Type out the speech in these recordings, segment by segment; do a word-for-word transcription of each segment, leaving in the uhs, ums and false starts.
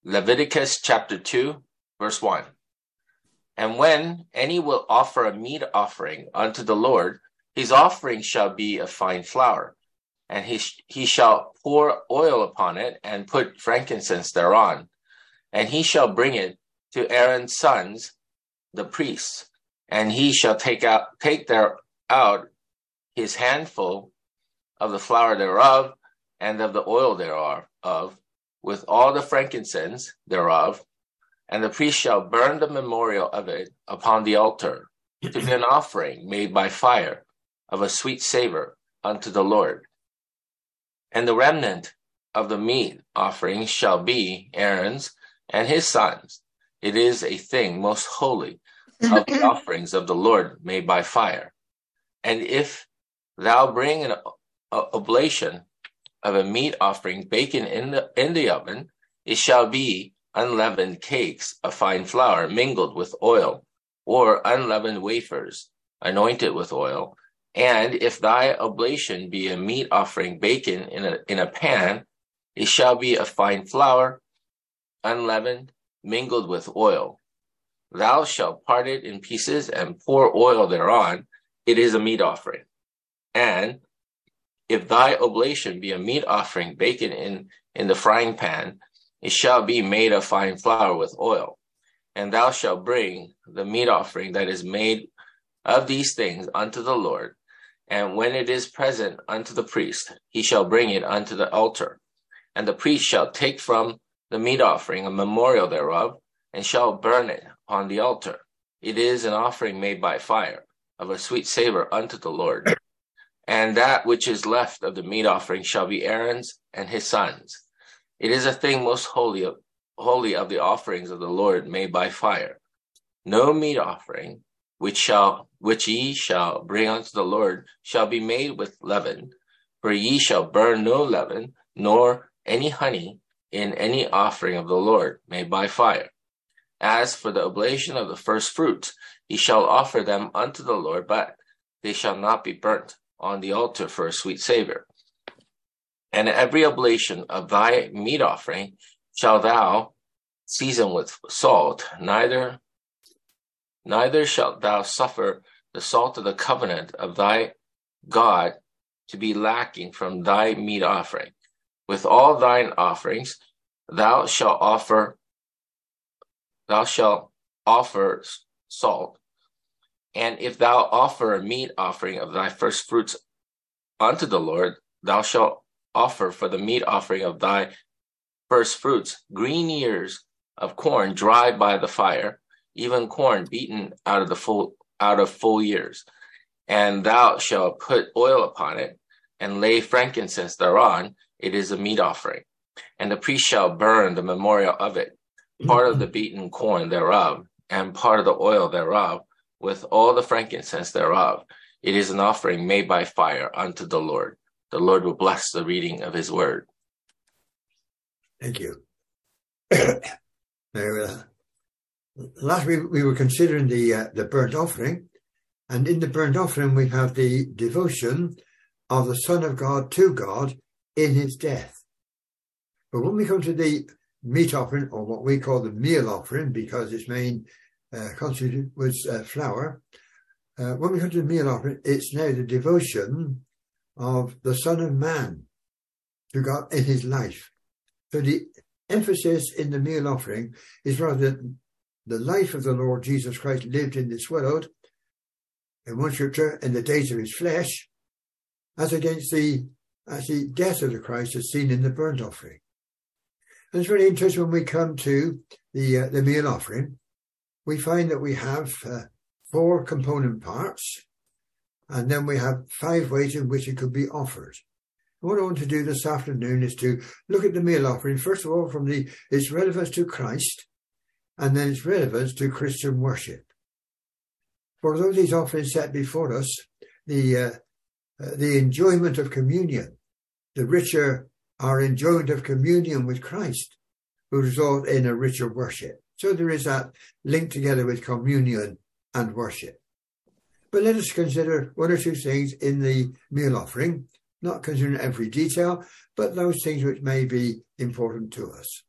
Leviticus chapter two, verse one. And when any will offer a meat offering unto the Lord, his offering shall be of fine flour, and he, sh- he shall pour oil upon it, and put frankincense thereon. And he shall bring it to Aaron's sons, the priests, and he shall take out take there out his handful of the flour thereof, and of the oil thereof, of, with all the frankincense thereof, and the priest shall burn the memorial of it upon the altar, to be an offering made by fire of a sweet savor unto the Lord. And the remnant of the meat offering shall be Aaron's and his sons. It is a thing most holy of the offerings of the Lord made by fire. And if thou bring an oblation of a meat offering baken in the in the oven, it shall be unleavened cakes of fine flour mingled with oil, or unleavened wafers anointed with oil. And if thy oblation be a meat offering baken in a in a pan, it shall be of fine flour, unleavened, mingled with oil. Thou shalt part it in pieces and pour oil thereon. It is a meat offering. And if thy oblation be a meat offering baken in, in the frying pan, it shall be made of fine flour with oil. And thou shalt bring the meat offering that is made of these things unto the Lord. And when it is present unto the priest, he shall bring it unto the altar. And the priest shall take from the meat offering a memorial thereof, and shall burn it upon the altar. It is an offering made by fire, of a sweet savor unto the Lord. And that which is left of the meat offering shall be Aaron's and his sons. It is a thing most holy of, holy of the offerings of the Lord made by fire. No meat offering which shall which ye shall bring unto the Lord shall be made with leaven, for ye shall burn no leaven, nor any honey in any offering of the Lord made by fire. As for the oblation of the first fruits, ye shall offer them unto the Lord, but they shall not be burnt on the altar for a sweet savor. And every oblation of thy meat offering shall thou season with salt, neither neither shalt thou suffer the salt of the covenant of thy God to be lacking from thy meat offering. With all thine offerings thou shalt offer thou shalt offer salt. And if thou offer a meat offering of thy first fruits unto the Lord, thou shalt offer for the meat offering of thy first fruits green ears of corn dried by the fire, even corn beaten out of the full out of full years. And thou shalt put oil upon it, and lay frankincense thereon. It is a meat offering. And the priest shall burn the memorial of it, part of the beaten corn thereof, and part of the oil thereof, with all the frankincense thereof. It is an offering made by fire unto the Lord. The Lord will bless the reading of his word. Thank you. Now, uh, last week we were considering the uh, the burnt offering, and in the burnt offering we have the devotion of the Son of God to God in his death. But when we come to the meat offering, or what we call the meal offering, because its main uh, constituent was uh, flour, uh, when we come to the meal offering, it's now the devotion of the Son of Man to God in his life. So the emphasis in the meal offering is rather the life of the Lord Jesus Christ lived in this world, in one scripture, in the days of his flesh, as against the, as the death of the Christ as seen in the burnt offering. And it's very interesting when we come to the uh, the meal offering, we find that we have uh, four component parts, and then we have five ways in which it could be offered. What I want to do this afternoon is to look at the meal offering, first of all, from the its relevance to Christ, and then its relevance to Christian worship. For although these offerings set before us, the uh, uh, the enjoyment of communion, the richer our enjoyment of communion with Christ, will result in a richer worship. So there is that link together with communion and worship. But let us consider one or two things in the meal offering, not considering every detail, but those things which may be important to us.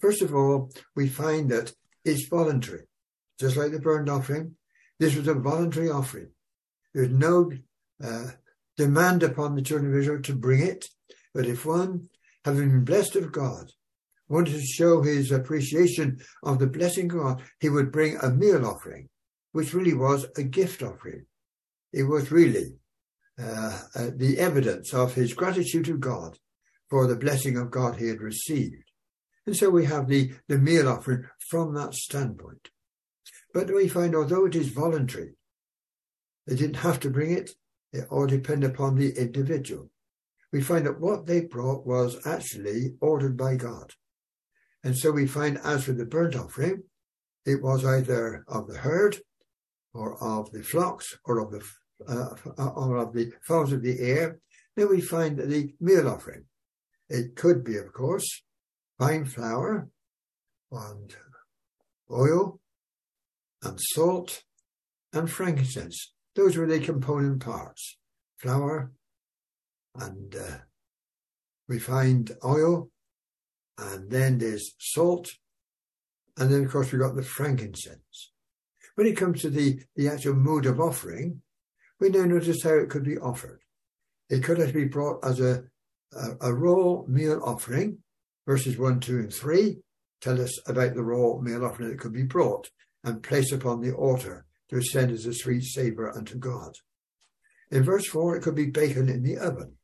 First of all, we find that it's voluntary. Just like the burnt offering, this was a voluntary offering. There's no uh, demand upon the children of Israel to bring it. But if one, having been blessed of God, wanted to show his appreciation of the blessing of God, he would bring a meal offering, which really was a gift offering. It was really uh, uh, the evidence of his gratitude to God for the blessing of God he had received. And so we have the, the meal offering from that standpoint. But we find, although it is voluntary, they didn't have to bring it. It all depended upon the individual. We find that what they brought was actually ordered by God. And so we find, as for the burnt offering, it was either of the herd or of the flocks or of the uh, or of the fowls of the air. Then we find that the meal offering, it could be, of course, fine flour and oil and salt and frankincense. Those were the component parts. Flour, and uh, we find oil, and then there's salt, and then, of course, we've got the frankincense. When it comes to the, the actual mode of offering, we now notice how it could be offered. It could actually be brought as a, a, a raw meal offering. Verses one, two, and three tell us about the raw meal offering that could be brought and placed upon the altar to ascend as a sweet savour unto God. In verse four, it could be bacon in the oven.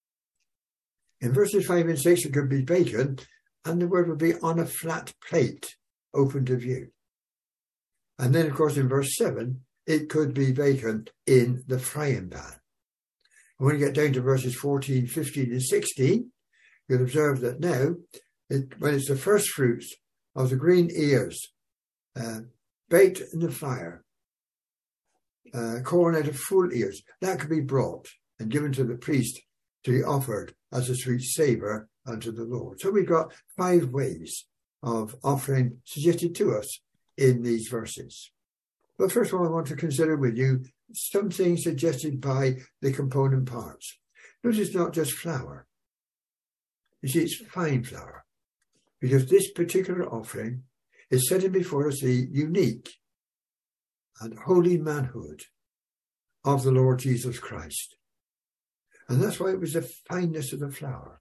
In verses five and six, it could be bacon, and the word would be on a flat plate, open to view. And then, of course, in verse seven, it could be bacon in the frying pan. And when you get down to verses fourteen, fifteen, and sixteen, you'll observe that now, it, when it's the first fruits of the green ears, uh, baked in the fire, uh, corn out of full ears, that could be brought and given to the priest to be offered as a sweet savour unto the Lord. So we've got five ways of offering suggested to us in these verses. But first of all, I want to consider with you something suggested by the component parts. Notice not just flour. You see, it's fine flour, because this particular offering is setting before us the unique and holy manhood of the Lord Jesus Christ. And that's why it was the fineness of the flour.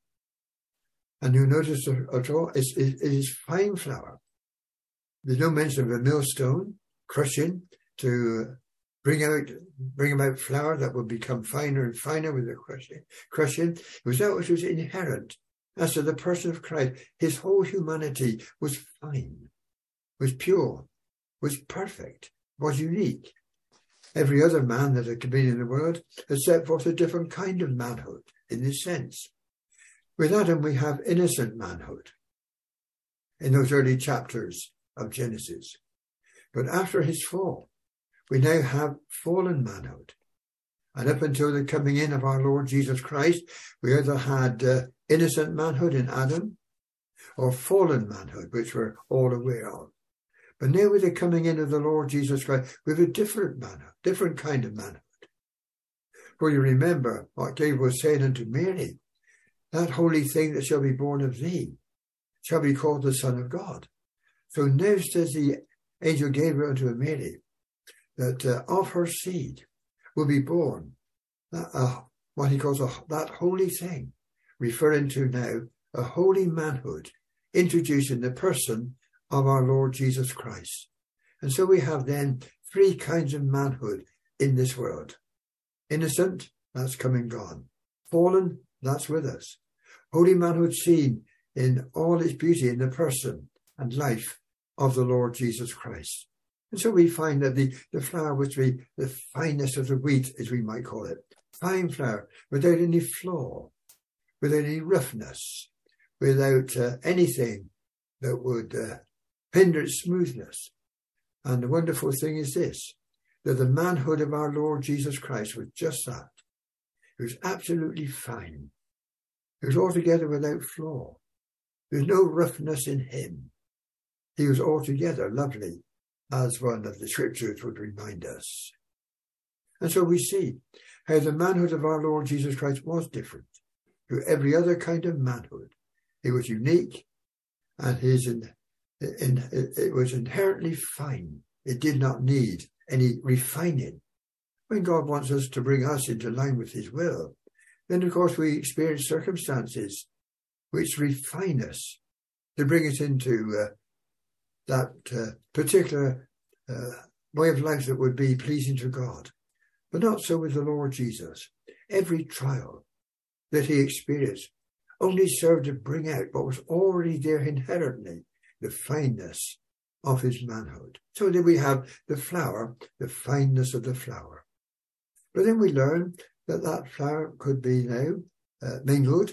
And you notice at all, it is fine flour. There's no mention of a millstone, crushing to bring out bring about flour that would become finer and finer with the crushing. Crushing. It was that which was inherent. As to the person of Christ, his whole humanity was fine, was pure, was perfect, was unique. Every other man that had been in the world has set forth a different kind of manhood in this sense. With Adam, we have innocent manhood in those early chapters of Genesis. But after his fall, we now have fallen manhood. And up until the coming in of our Lord Jesus Christ, we either had uh, innocent manhood in Adam or fallen manhood, which we're all aware of. But now with the coming in of the Lord Jesus Christ, we have a different manhood, different kind of manhood. For you remember what Gabriel was saying unto Mary, that holy thing that shall be born of thee shall be called the Son of God. So now says the angel Gabriel unto Mary, that uh, of her seed will be born that, uh, what he calls a, that holy thing, referring to now a holy manhood introduced in the person of our Lord Jesus Christ. And so we have then three kinds of manhood in this world. Innocent, that's come and gone. Fallen, that's with us. Holy manhood seen in all its beauty in the person and life of the Lord Jesus Christ. And so we find that the, the flour was the, the fineness of the wheat, as we might call it. Fine flour, without any flaw, without any roughness, without uh, anything that would uh, hinder its smoothness. And the wonderful thing is this, that the manhood of our Lord Jesus Christ was just that. It was absolutely fine. It was altogether without flaw. There was no roughness in him. He was altogether lovely, as one of the scriptures would remind us. And so we see how the manhood of our Lord Jesus Christ was different to every other kind of manhood. It was unique, and his in, in, it was inherently fine. It did not need any refining. When God wants us to bring us into line with his will, then of course we experience circumstances which refine us to bring us into uh, that uh, particular uh, way of life that would be pleasing to God. But not so with the Lord Jesus. Every trial that he experienced only served to bring out what was already there inherently, the fineness of his manhood. So then we have the flower, the fineness of the flower. But then we learn that that flower could be now uh, mingled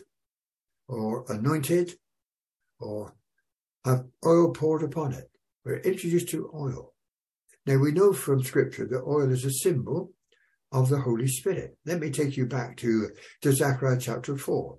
or anointed or have oil poured upon it. We're introduced to oil. Now we know from Scripture that oil is a symbol of the Holy Spirit. Let me take you back to, to Zechariah chapter four.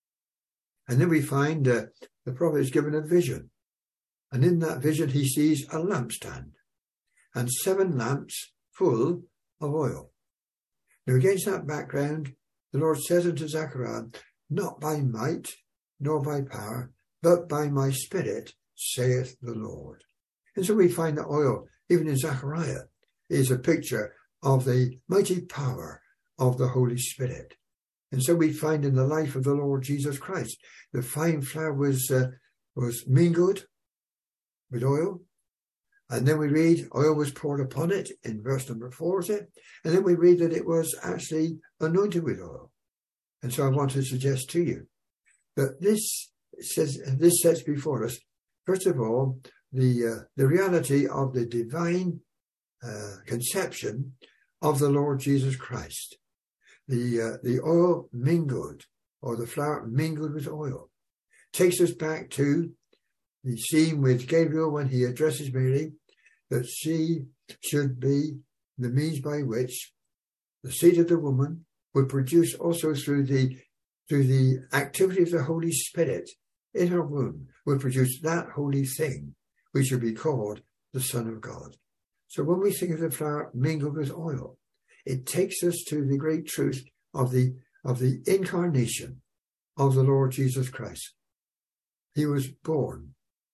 And then we find uh, the prophet is given a vision. And in that vision he sees a lampstand and seven lamps full of oil. Now against that background, the Lord says unto Zechariah, not by might nor by power, but by my Spirit, saith the Lord. And so we find that oil, even in Zechariah, is a picture of the mighty power of the Holy Spirit. And so we find in the life of the Lord Jesus Christ, the fine flour was uh, was mingled with oil. And then we read oil was poured upon it in verse number four, is it? And then we read that it was actually anointed with oil. And so I want to suggest to you that this says this sets before us, first of all, the uh, the reality of the divine uh, conception of the Lord Jesus Christ. The uh, the oil mingled, or the flour mingled with oil, takes us back to the scene with Gabriel when he addresses Mary, that she should be the means by which the seed of the woman would produce also through the through the activity of the Holy Spirit in her womb, would produce that holy thing which should be called the Son of God. So when we think of the flour mingled with oil, it takes us to the great truth of the of the incarnation of the Lord Jesus Christ. He was born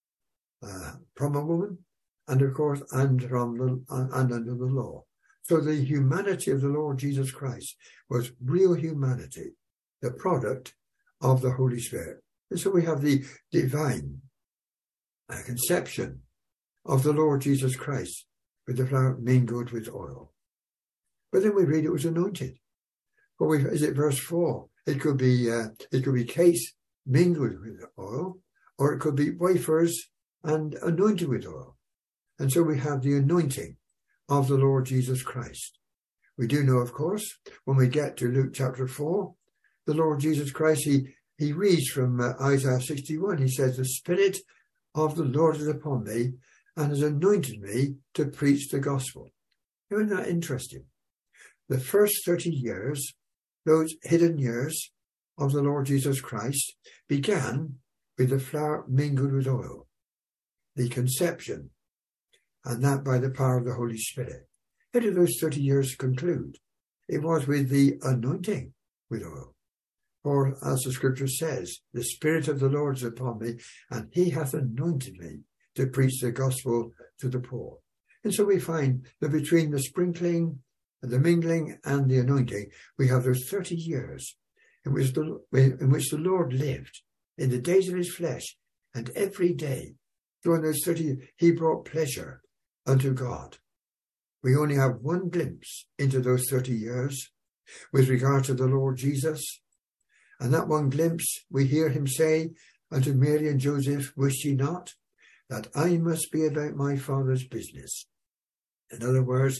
uh, from a woman, and of course, and from the, and under the law. So the humanity of the Lord Jesus Christ was real humanity, the product of the Holy Spirit. And so we have the divine uh, conception of the Lord Jesus Christ with the flour mingled with oil. But then we read it was anointed. Well, we, is it verse four? It could be uh, it could be case mingled with oil, or it could be wafers and anointed with oil. And so we have the anointing of the Lord Jesus Christ. We do know, of course, when we get to Luke chapter four, the Lord Jesus Christ, he, he reads from uh, Isaiah sixty-one. He says, the Spirit of the Lord is upon me and has anointed me to preach the gospel. Isn't that interesting? The first thirty years, those hidden years of the Lord Jesus Christ, began with the flour mingled with oil, the conception, and that by the power of the Holy Spirit. How did those thirty years conclude? It was with the anointing with oil. For as the scripture says, the Spirit of the Lord is upon me, and he hath anointed me to preach the gospel to the poor. And so we find that between the sprinkling, the mingling, and the anointing, we have those thirty years in which the, in which the Lord lived in the days of his flesh, and every day during those thirty years, he brought pleasure unto God. We only have one glimpse into those thirty years with regard to the Lord Jesus. And that one glimpse, we hear him say unto Mary and Joseph, wish ye not that I must be about my Father's business? In other words,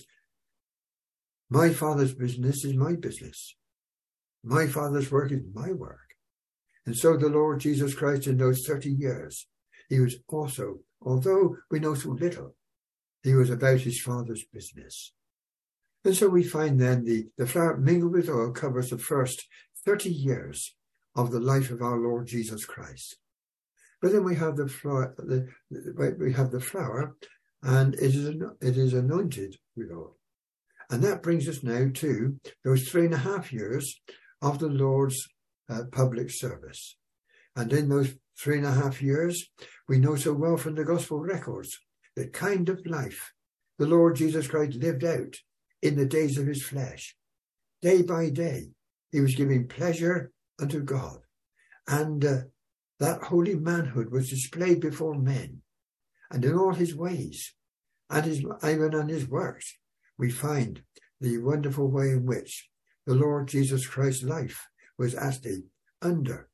my Father's business is my business. My Father's work is my work. And so the Lord Jesus Christ, in those thirty years, he was also, although we know so little, he was about his Father's business. And so we find then the, the flour mingled with oil covers the first thirty years of the life of our Lord Jesus Christ. But then we have the flour, the, we have the flour, and it is, it is anointed with oil. And that brings us now to those three and a half years of the Lord's uh, public service. And in those three and a half years, we know so well from the gospel records the kind of life the Lord Jesus Christ lived out in the days of his flesh. Day by day, he was giving pleasure unto God. And uh, that holy manhood was displayed before men. And in all his ways, and his, even in his works, we find the wonderful way in which the Lord Jesus Christ's life was actually under,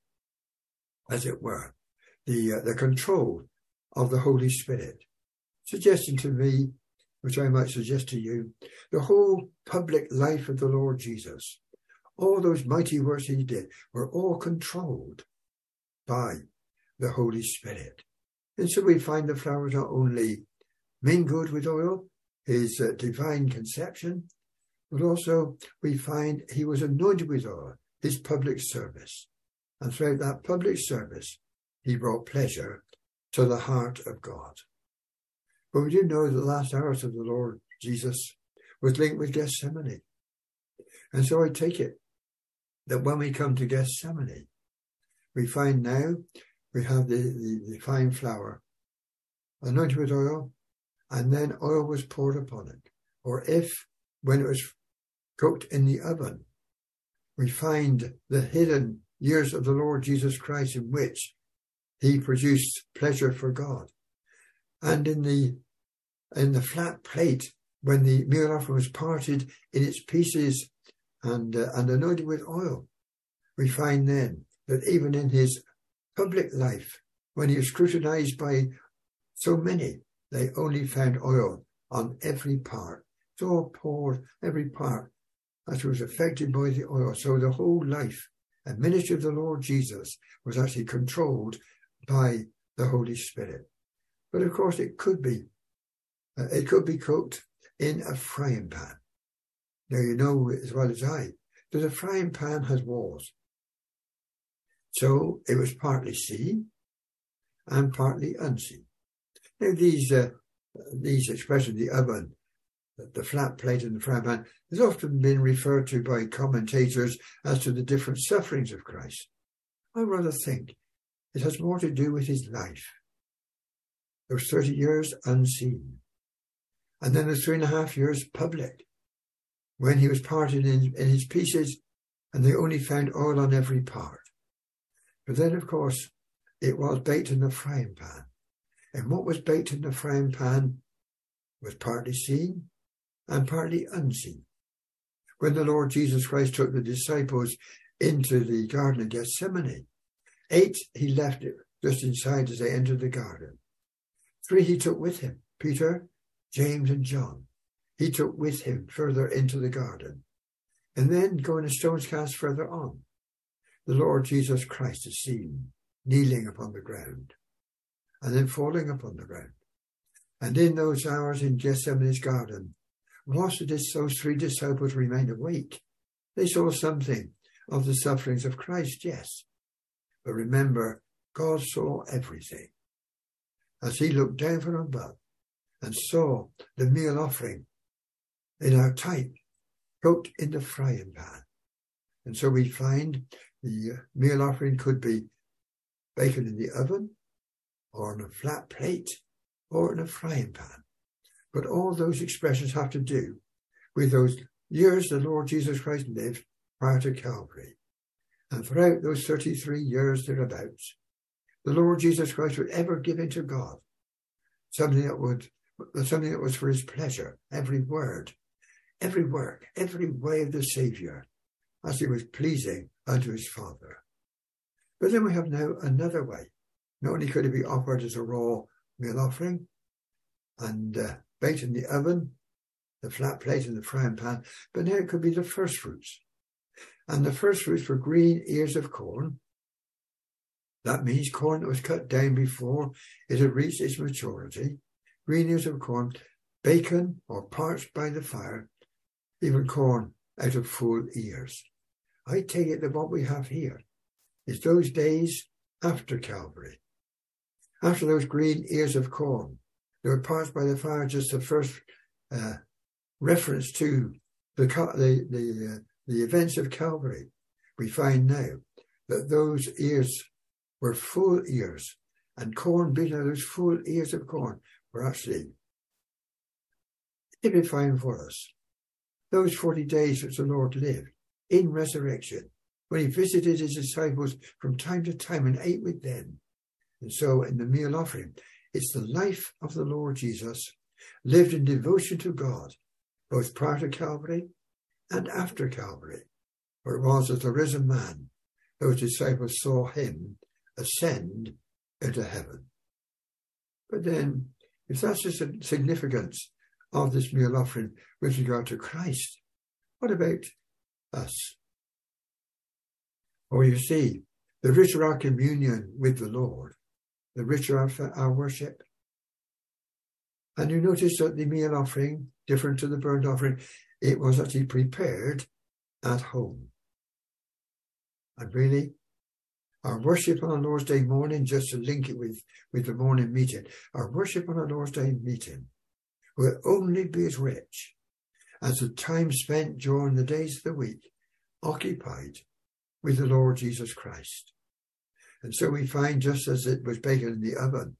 as it were, the uh, the control of the Holy Spirit. Suggesting to me, which I might suggest to you, the whole public life of the Lord Jesus, all those mighty works he did, were all controlled by the Holy Spirit. And so we find the flowers not only mingled with oil, his uh, divine conception, but also we find he was anointed with oil, his public service. And throughout that public service, he brought pleasure to the heart of God. But we do know that the last hours of the Lord Jesus was linked with Gethsemane. And so I take it that when we come to Gethsemane, we find now we have the, the, the fine flour anointed with oil, and then oil was poured upon it. Or if, when it was cooked in the oven, we find the hidden years of the Lord Jesus Christ in which he produced pleasure for God. And in the in the flat plate, when the meal offering was parted in its pieces and uh, and anointed with oil, we find then that even in his public life, when he was scrutinized by so many, they only found oil on every part. It's all poured, every part, as was affected by the oil. So the whole life and ministry of the Lord Jesus was actually controlled by the Holy Spirit. But of course, it could be, uh, it could be cooked in a frying pan. Now, you know as well as I that a frying pan has walls. So it was partly seen and partly unseen. Now, these uh, these expressions, the oven, the flat plate and the frying pan, has often been referred to by commentators as to the different sufferings of Christ. I rather think it has more to do with his life. Those thirty years unseen. And then the three and a half years public, when he was parted in, in his pieces and they only found oil on every part. But then, of course, it was baked in the frying pan. And what was baked in the frying pan was partly seen and partly unseen. When the Lord Jesus Christ took the disciples into the Garden of Gethsemane, eight he left it just inside as they entered the garden. Three he took with him, Peter, James and John. He took with him further into the garden. And then going a stone's cast further on, the Lord Jesus Christ is seen kneeling upon the ground and then falling upon the ground. And in those hours in Gethsemane's garden, whilst those three disciples remained awake, they saw something of the sufferings of Christ, yes. But remember, God saw everything. As he looked down from above and saw the meal offering in our type, cooked in the frying pan. And so we find the meal offering could be bacon in the oven, or on a flat plate, or in a frying pan. But all those expressions have to do with those years the Lord Jesus Christ lived prior to Calvary. And throughout those thirty-three years thereabouts, the Lord Jesus Christ would ever give into God something that would, something that was for his pleasure, every word, every work, every way of the Saviour, as he was pleasing unto his Father. But then we have now another way. Not only could it be offered as a raw meal offering and uh, baked in the oven, the flat plate and the frying pan, but now it could be the first fruits. And the first fruits were green ears of corn. That means corn that was cut down before it had reached its maturity. Green ears of corn, bacon or parched by the fire, even corn out of full ears. I take it that what we have here is those days after Calvary. After those green ears of corn, they were parched by the fire, just the first uh, reference to the the the, uh, the events of Calvary. We find now that those ears were full ears, and corn being those full ears of corn were actually typifying for us those forty days which the Lord lived in resurrection, when he visited his disciples from time to time and ate with them. And so in the meal offering, it's the life of the Lord Jesus, lived in devotion to God, both prior to Calvary and after Calvary. For it was as the risen man, those disciples saw him ascend into heaven. But then, if that's the significance of this meal offering with regard to Christ, what about us? Or you see, the richer our communion with the Lord, the richer our, our worship. And you notice that the meal offering, different to the burnt offering, it was actually prepared at home. And really, our worship on a Lord's Day morning, just to link it with, with the morning meeting, our worship on a Lord's Day meeting will only be as rich as the time spent during the days of the week occupied with the Lord Jesus Christ. And so we find, just as it was baking in the oven,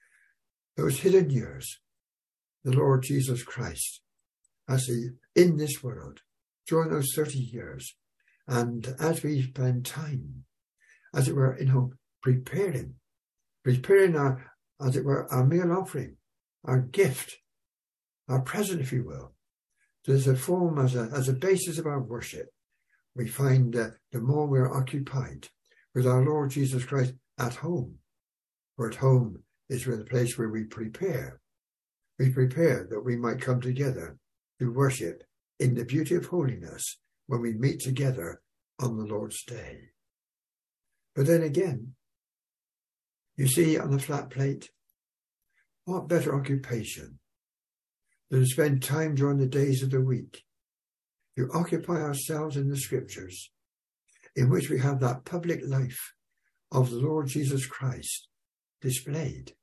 those hidden years, the Lord Jesus Christ, as he in this world, during those thirty years, and as we spend time, as it were, you know, preparing, preparing our, as it were, our meal offering, our gift, our present, if you will, as a form, as a, as a basis of our worship, we find that the more we are occupied with our Lord Jesus Christ at home, for at home is where the place where we prepare. We prepare that we might come together to worship in the beauty of holiness when we meet together on the Lord's Day. But then again, you see on the flat plate, what better occupation than to spend time during the days of the week to occupy ourselves in the scriptures, in which we have that public life of the Lord Jesus Christ displayed.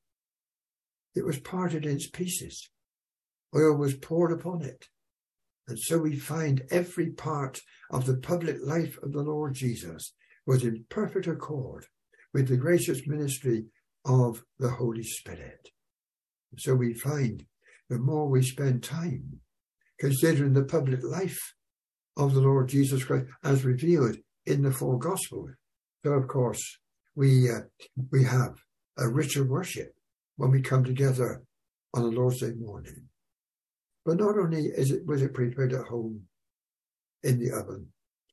It was parted in its pieces. Oil was poured upon it. And so we find every part of the public life of the Lord Jesus was in perfect accord with the gracious ministry of the Holy Spirit. And so we find the more we spend time considering the public life of the Lord Jesus Christ as revealed in the four Gospels, so of course we uh, we have a richer worship when we come together on the Lord's Day morning. But not only is it was it prepared at home in the oven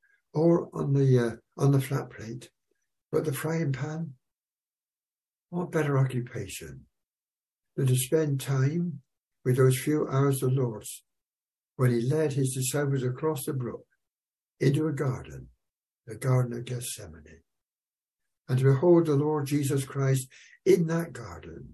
or on the uh, on the flat plate, but the frying pan. What better occupation than to spend time with those few hours of the Lord's when he led his disciples across the brook into a garden, the Garden of Gethsemane, and to behold the Lord Jesus Christ in that garden.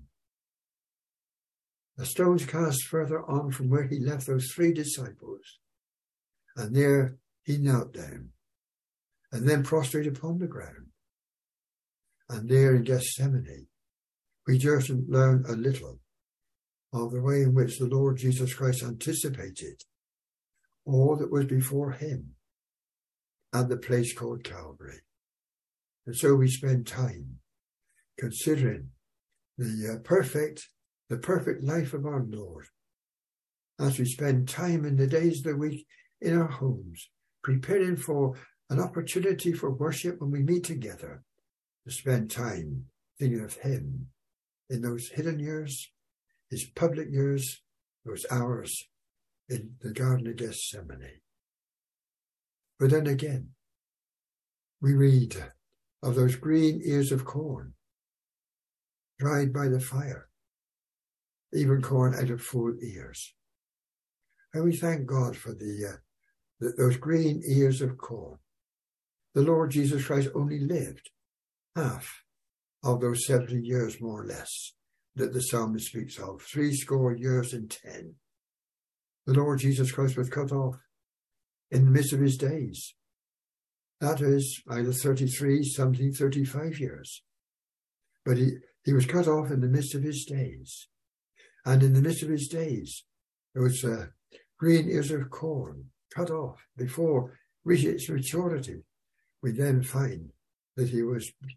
A stone's cast further on from where he left those three disciples, and there he knelt down, and then prostrate upon the ground. And there in Gethsemane, we just learn a little of the way in which the Lord Jesus Christ anticipated all that was before him at the place called Calvary. And so we spend time considering the uh, perfect, the perfect life of our Lord, as we spend time in the days of the week in our homes, preparing for an opportunity for worship when we meet together, to spend time thinking of him in those hidden years, his public years, those hours in the Garden of Gethsemane. But then again, we read of those green ears of corn, dried by the fire, even corn out of full ears. And we thank God for the, uh, the those green ears of corn. The Lord Jesus Christ only lived half of those seventy years, more or less, that the psalmist speaks of, three score years and ten. The Lord Jesus Christ was cut off in the midst of his days. That is either thirty-three, something, thirty-five years. But he, he was cut off in the midst of his days. And in the midst of his days, there was uh, green ears of corn cut off before reaching its maturity. We then find that he was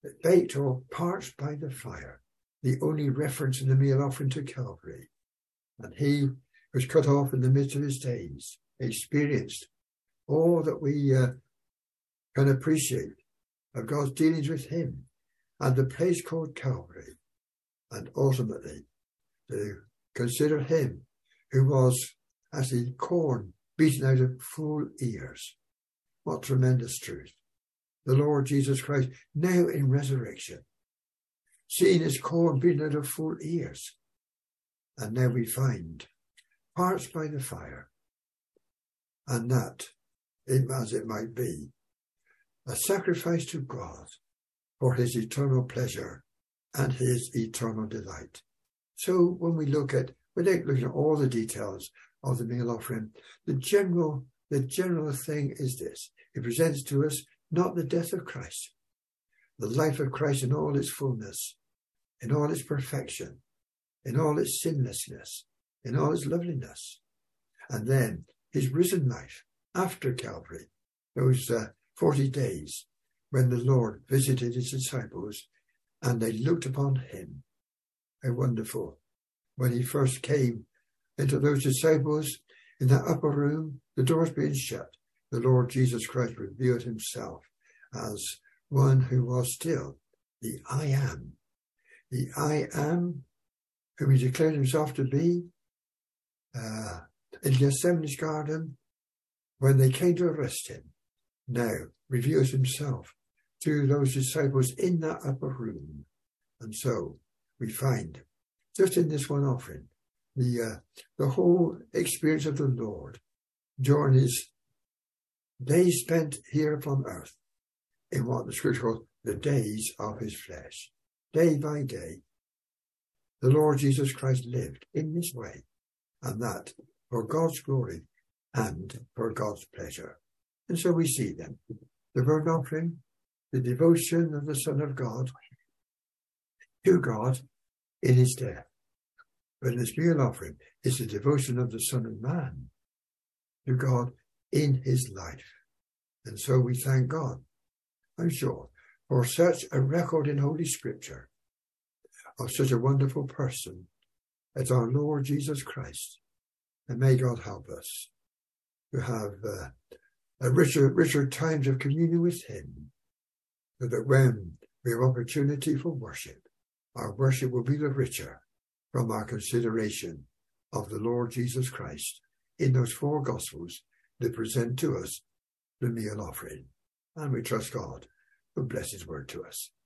baked or parched by the fire, the only reference in the meal offering to Calvary. And he was cut off in the midst of his days, experienced all that we uh, can appreciate of God's dealings with him and the place called Calvary, and ultimately to consider him who was as the corn beaten out of full ears. What tremendous truth. The Lord Jesus Christ, now in resurrection, seeing his corn beaten out of full ears. And now we find parched by the fire, and that, as it might be, a sacrifice to God for his eternal pleasure and his eternal delight. So when we look at, without looking at all the details of the meal offering, the general, the general thing is this. It presents to us not the death of Christ, the life of Christ in all its fullness, in all its perfection, in all its sinlessness, in all its loveliness, and then his risen life after Calvary, those uh, forty days when the Lord visited his disciples and they looked upon him. How wonderful. When he first came into those disciples in that upper room, the doors being shut, the Lord Jesus Christ revealed himself as one who was still the I am. The I am whom he declared himself to be uh, in Gethsemane's garden when they came to arrest him. Now reveals himself to those disciples in that upper room. And so we find, just in this one offering, the uh, the whole experience of the Lord during his days spent here upon earth in what the scripture calls the days of his flesh. Day by day, the Lord Jesus Christ lived in this way, and that for God's glory and for God's pleasure. And so we see then the burnt offering, the devotion of the Son of God to God in his death. But this meal offering is the devotion of the Son of Man to God in his life. And so we thank God, I'm sure, for such a record in Holy Scripture of such a wonderful person as our Lord Jesus Christ. And may God help us to have uh, a richer, richer times of communion with him, so that when we have opportunity for worship, our worship will be the richer from our consideration of the Lord Jesus Christ in those four Gospels that present to us the meal offering. And we trust God to bless his word to us.